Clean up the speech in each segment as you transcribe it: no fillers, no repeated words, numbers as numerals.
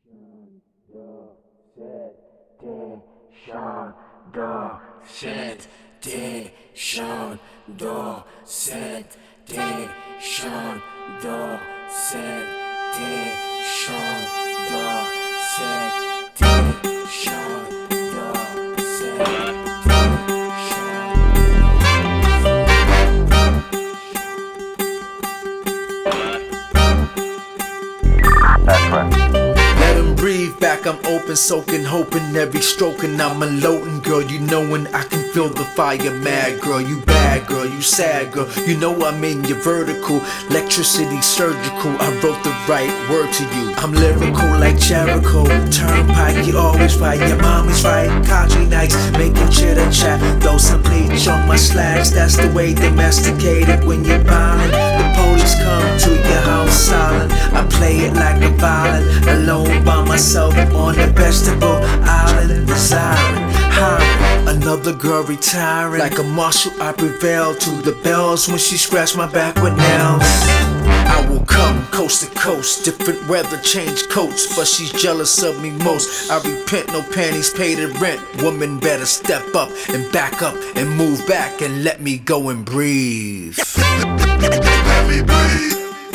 Let him breathe back, I'm open, soaking, hoping every stroking I'm unloading, girl, you knowin' I can feel the fire, mad girl, you bad girl, you sad girl, you know I'm in your vertical, electricity surgical, I wrote the right word to you, I'm lyrical like Jericho, turnpike, you always right, your mom is right, country nights, making chitter chat, throw some bleach on my slacks, that's the way domesticated when you're ballin', the police come to your house silent, I play it like a violin, alone by myself on the vegetable island, desiring, hiring another girl retiring. Like a marshal, I prevail to the bells when she scratched my back with nails. I will come coast to coast, different weather, change coats, but she's jealous of me most. I repent, no panties, pay the rent. Woman better step up and back up and move back and let me go and breathe. Let me breathe.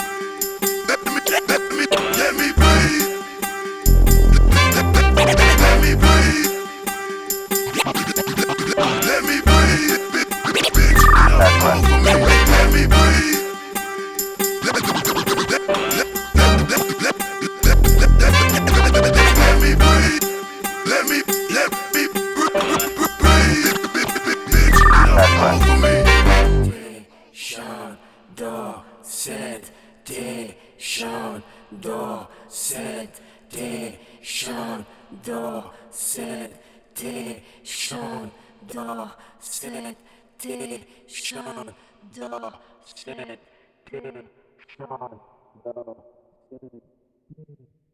Let me breathe. Let me breathe. Let me breathe. Let me breathe. Sean,